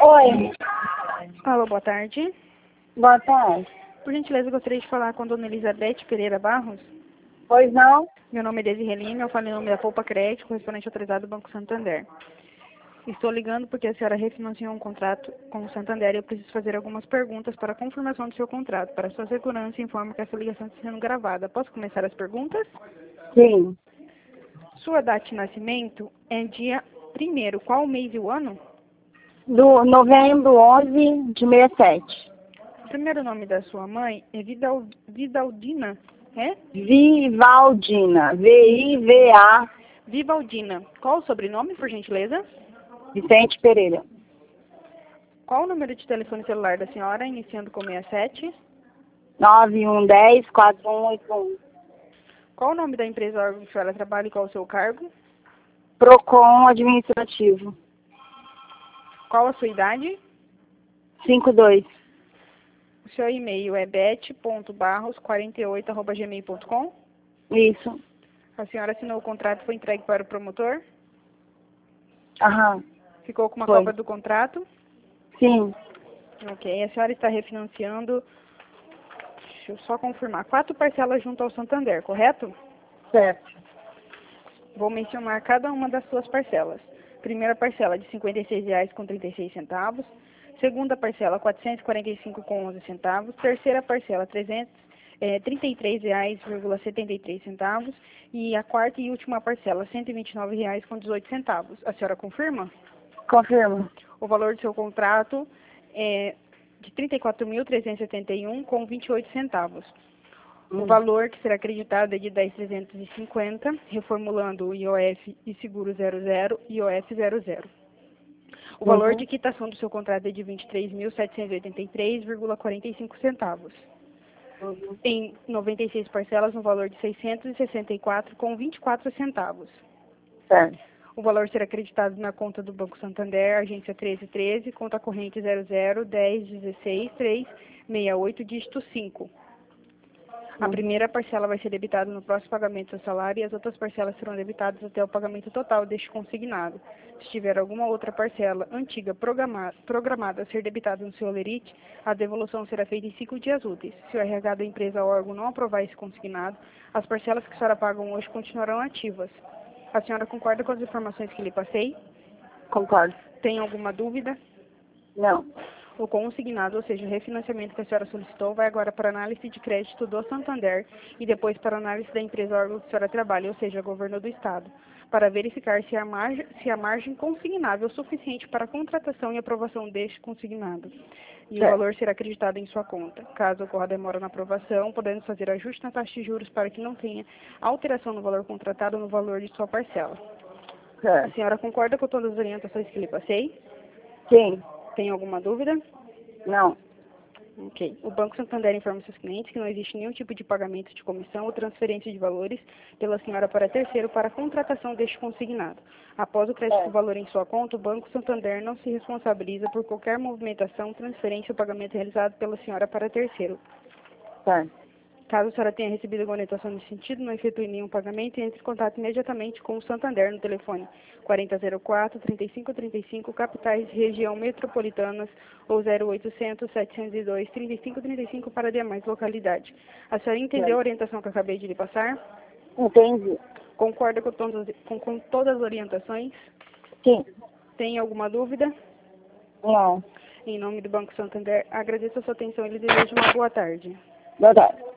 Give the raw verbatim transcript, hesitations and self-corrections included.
Oi, Alô, boa tarde. boa tarde. Por gentileza, eu gostaria de falar com a dona Elizabeth Pereira Barros. Pois não? Meu nome é Desirê Lima, eu falo em nome da Poupa Crédito, correspondente autorizado do Banco Santander. Estou ligando porque a senhora refinanciou um contrato com o Santander e eu preciso fazer algumas perguntas para a confirmação do seu contrato. Para sua segurança, informo que essa ligação está sendo gravada. Posso começar as perguntas? Sim. Sua data de nascimento é dia primeiro. Qual o mês e o ano? Do novembro onze de sessenta e sete. O primeiro nome da sua mãe é Vidal, Vidaldina, é? Vivaldina. V I V A. Vivaldina. Qual o sobrenome, por gentileza? Vicente Pereira. Qual o número de telefone celular da senhora, iniciando com sessenta e sete? nove um um zero quatro um oito um. Qual o nome da empresa ou órgão que a senhora trabalha e qual o seu cargo? Procon administrativo. Qual a sua idade? cinquenta e dois. O seu e-mail é bet ponto barros quarenta e oito arroba gmail ponto com. Isso. A senhora assinou o contrato e foi entregue para o promotor? Aham. Ficou com uma Foi. cópia do contrato? Sim. Ok. A senhora está refinanciando, deixa eu só confirmar, quatro parcelas junto ao Santander, correto? Certo. Vou mencionar cada uma das suas parcelas. Primeira parcela de cinquenta e seis reais com trinta e seis centavos. Segunda parcela quatrocentos e quarenta e cinco reais com onze centavos. Terceira parcela trezentos, é, trinta e três reais e setenta e três centavos. E a quarta e última parcela cento e vinte e nove reais com dezoito centavos. A senhora confirma? Confirmo. O valor do seu contrato é de trinta e quatro mil trezentos e setenta e um reais com vinte e oito centavos. O Hum. valor que será acreditado é de dez mil trezentos e cinquenta, reformulando o I O F e seguro zero zero e I O F zero zero. O valor Uhum. de quitação do seu contrato é de vinte e três mil setecentos e oitenta e três reais e quarenta e cinco centavos. Uhum. Em noventa e seis parcelas, no valor de seiscentos e sessenta e quatro reais com vinte e quatro centavos. Certo. O valor será acreditado na conta do Banco Santander, agência treze treze, conta corrente zero zero dez dezesseis três seis oito, dígito cinco. A Uhum. primeira parcela vai ser debitada no próximo pagamento do seu salário e as outras parcelas serão debitadas até o pagamento total deste consignado. Se tiver alguma outra parcela antiga programada, programada a ser debitada no seu holerite, a devolução será feita em cinco dias úteis. Se o R H da empresa ou órgão não aprovar esse consignado, as parcelas que a senhora pagam hoje continuarão ativas. A senhora concorda com as informações que lhe passei? Concordo. Tem alguma dúvida? Não. O consignado, ou seja, o refinanciamento que a senhora solicitou, vai agora para análise de crédito do Santander e depois para análise da empresa órgão que a senhora trabalha, ou seja, governo do Estado, para verificar se a margem, se a margem consignável é suficiente para a contratação e aprovação deste consignado. E o Certo. valor será acreditado em sua conta. Caso ocorra demora na aprovação, podemos fazer ajuste na taxa de juros para que não tenha alteração no valor contratado ou no valor de sua parcela. A Certo. senhora concorda com todas as orientações que lhe passei? Sim. Tem alguma dúvida? Não. Ok. O Banco Santander informa seus clientes que não existe nenhum tipo de pagamento de comissão ou transferência de valores pela senhora para terceiro para a contratação deste consignado. Após o crédito do É. valor em sua conta, o Banco Santander não se responsabiliza por qualquer movimentação, transferência ou pagamento realizado pela senhora para terceiro. Certo. Caso a senhora tenha recebido alguma orientação nesse sentido, não efetue nenhum pagamento e entre em contato imediatamente com o Santander no telefone quarenta zero quatro, trinta e cinco trinta e cinco, capitais região metropolitanas ou zero oitocentos, setecentos e dois, trinta e cinco trinta e cinco para demais localidades. A senhora entendeu a orientação que eu acabei de lhe passar? Entendi. Concorda com todas, com, com todas as orientações? Sim. Tem alguma dúvida? Não. Em nome do Banco Santander, agradeço a sua atenção e lhe desejo uma boa tarde. Boa tarde.